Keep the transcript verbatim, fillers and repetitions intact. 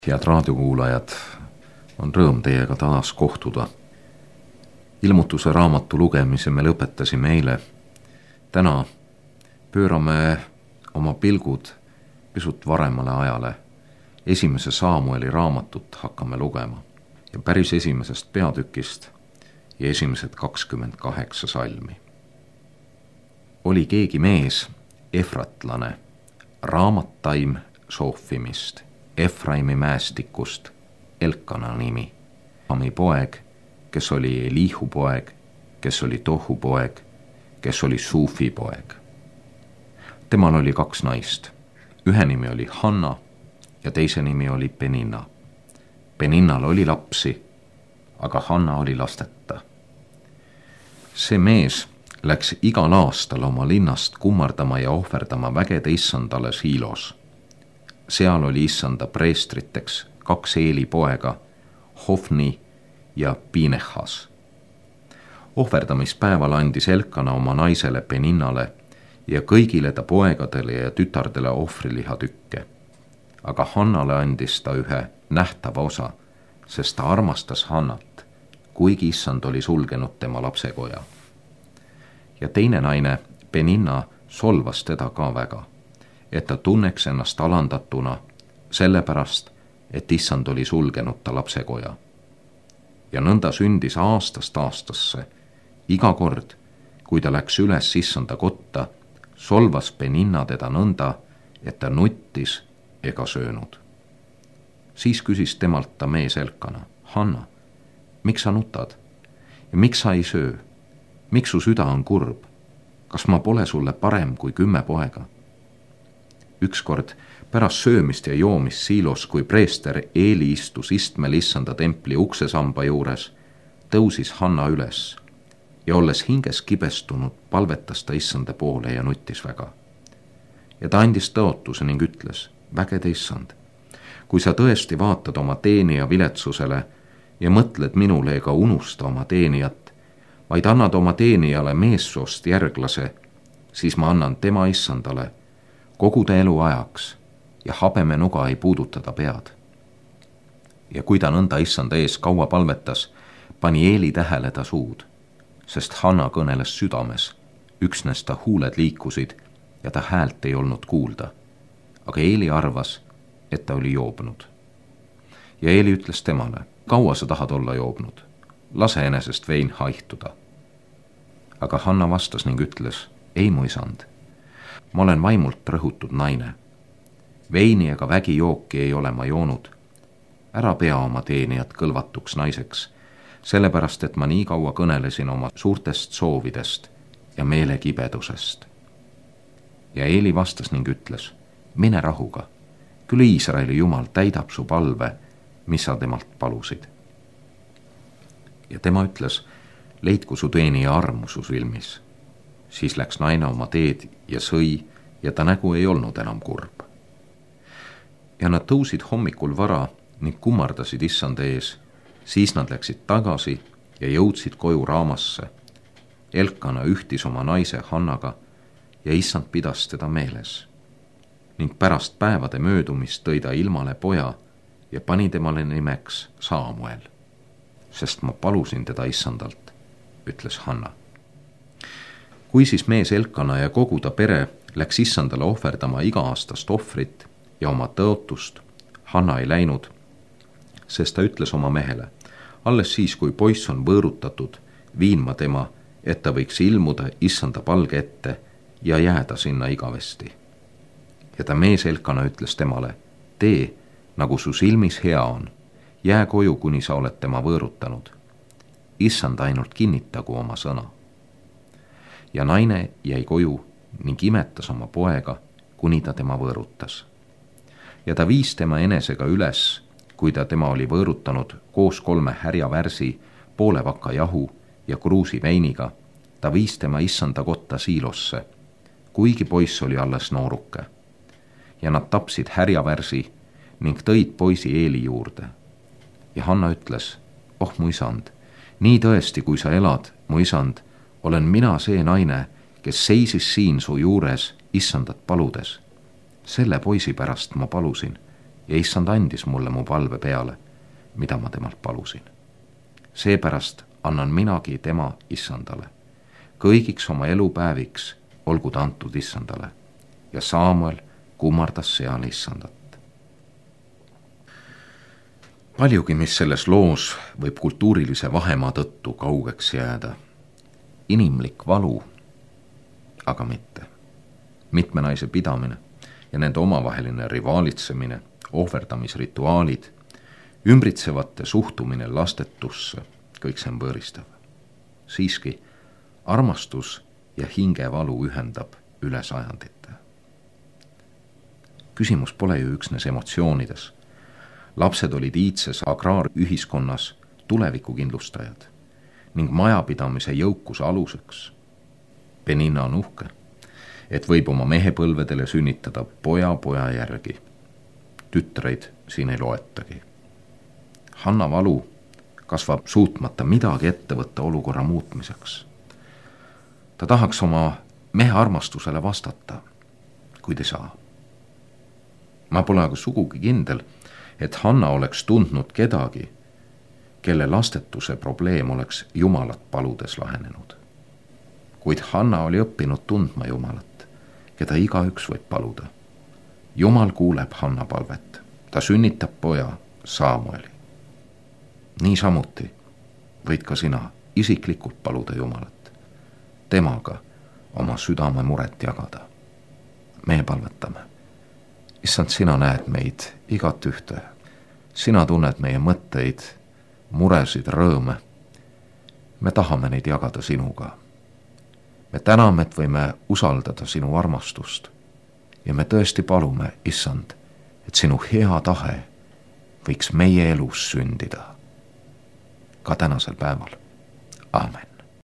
Head raadiokuulajad, on rõõm teiega taas kohtuda. Ilmutuse raamatu lugemise me lõpetasime eile. Täna pöörame oma pilgud pisut varemale ajale. Esimese Saamueli raamatut hakkame lugema ja päris esimesest peatükist ja esimesed kakskümmend kaheksa salmi. Oli keegi mees, efratlane, Raamattaim Soofimist, Efraimi mäestikust, Elkana nimi. Ami poeg, kes oli Elihu poeg, kes oli Tohu poeg, kes oli Suufi poeg. Temal oli kaks naist. Ühe nimi oli Hanna ja teise nimi oli Peninna. Peninnal oli lapsi, aga Hanna oli lasteta. See mees läks igal aastal oma linnast kummardama ja ohverdama vägede issandale Siilos. Seal oli issanda preestriteks kaks Eeli poega, Hofni ja Pinehas. Ohverdamispäeval andis Elkana oma naisele Peninnale ja kõigile ta poegadele ja tütardele ohvriliha tükke. Aga Hannale andis ta ühe nähtava osa, sest ta armastas Hannat, kuigi issand oli sulgenud tema lapsekoja. Ja teine naine, Peninna, solvas teda ka väga, et ta tunneks ennast alandatuna, sellepärast, et issand oli sulgenud ta lapsekoja. Ja nõnda sündis aastast aastasse. Iga kord, kui ta läks üles issanda kotta, solvas Peninna teda nõnda, et ta nuttis ega söönud. Siis küsis temalt ta mees Elkana: Hanna, miks sa nutad? Ja miks sa ei söö? Miks su süda on kurb? Kas ma pole sulle parem kui kümme poega? Ükskord pärast söömist ja joomist Siilos, kui preester Eeli istus istmel issanda templi uksesamba juures, tõusis Hanna üles ja olles hinges kibestunud, palvetas ta issanda poole ja nuttis väga. Ja ta andis tõotuse ning ütles: vägede issand, kui sa tõesti vaatad oma teenija viletsusele ja mõtled minule ega unusta oma teenijat, vaid annad oma teenijale meessoost järglase, siis ma annan tema issandale kogu ta elu ajaks ja habeme nuga ei puudutada pead. Ja kui ta nõnda issanda ees kaua palvetas, pani Eeli tähele ta suud, sest Hanna kõneles südames, üksnes ta huuled liikusid ja ta häält ei olnud kuulda. Aga Eeli arvas, et ta oli joobnud. Ja Eeli ütles temale: kaua sa tahad olla joobnud? Lase enesest vein haihtuda. Aga Hanna vastas ning ütles: ei mu isand, ma olen vaimult rõhutud naine. Veini ega vägijooki ei ole ma joonud. Ära pea oma teenijat kõlvatuks naiseks, sellepärast et ma nii kaua kõnelesin oma suurtest soovidest ja meelekibedusest. Ja Eeli vastas ning ütles: mine rahuga, küll Iisraeli Jumal täidab su palve, mis sa temalt palusid. Ja tema ütles: leidku su teenija armu su silmis. Siis läks naine oma teed ja sõi ja ta nägu ei olnud enam kurb. Ja nad tõusid hommikul vara ning kummardasid issanda ees. Siis nad läksid tagasi ja jõudsid koju Raamasse. Elkana ühtis oma naise Hannaga ja issand pidas teda meeles. Ning pärast päevade möödumist tõi ta ilmale poja ja pani temale nimeks Saamuel, sest ma palusin teda issandalt, ütles Hanna. Kui siis mees Elkana ja kogu ta pere läks issandale ohverdama iga-aastast ohvrit ja oma tõotust, Hanna ei läinud, sest ta ütles oma mehele: alles siis, kui poiss on võõrutatud, viin ma tema, et ta võiks ilmuda issanda palge ette ja jääda sinna igavesti. Ja ta mees Elkana ütles temale: tee, nagu su silmis hea on, jää koju, kuni sa oled tema võõrutanud. Issand ainult kinnitagu oma sõna. Ja naine jäi koju ning imetas oma poega, kuni ta tema võõrutas. Ja ta viis tema enesega üles, kui ta tema oli võõrutanud koos kolme härjavärsi, poole vaka jahu ja kruusi veiniga, ta viis tema issanda kotta Siilosse, kuigi poiss oli alles nooruke. Ja nad tapsid härjavärsi ning tõid poisi Eeli juurde. Ja Hanna ütles: oh mu isand, nii tõesti, kui sa elad, mu isand, olen mina see naine, kes seisis siin su juures issandat paludes. Selle poisi pärast ma palusin ja issand andis mulle mu palve peale, mida ma temalt palusin. Seepärast annan minagi tema issandale. Kõigiks oma elupäeviks olgu ta antud issandale. Ja Saamuel kummardas seal issandat. Paljugi, mis selles loos võib kultuurilise vahemaa tõttu kaugeks jääda. Inimlik valu, aga mitte. Mitme naise pidamine ja nende omavaheline rivaalitsemine, ohverdamisrituaalid, ümbritsevate suhtumine lastetusse, kõik see on võõristav. Siiski armastus ja hingevalu ühendab üle sajandite. Küsimus pole ju üksnes emotsioonides. Lapsed olid iidses agraarühiskonnas tulevikukindlustajad ning majapidamise jõukuse aluseks. Peninna on uhke, et võib oma mehepõlvedele sünnitada poja poja järgi. Tütreid siin ei loetagi. Hanna valu kasvab suutmata midagi ette võtta olukorra muutmiseks. Ta tahaks oma mehe armastusele vastata, kuid ei saa. Ma pole aga sugugi kindel, et Hanna oleks tundnud kedagi, kelle lastetuse probleem oleks Jumalat paludes lahenenud. Kuid Hanna oli õppinud tundma Jumalat, keda igaüks võib paluda. Jumal kuuleb Hanna palvet. Ta sünnitab poja Saamueli. Niisamuti võid ka sina isiklikult paluda Jumalat. Temaga oma südame muret jagada. Me palvetame. Issand, sina näed meid igat ühte. Sina tunned meie mõtteid, muresid, rõõme. Me tahame neid jagada sinuga. Me täname, et võime usaldada sinu armastust ja me tõesti palume, issand, et sinu hea tahe võiks meie elus sündida ka tänasel päeval. Aamen.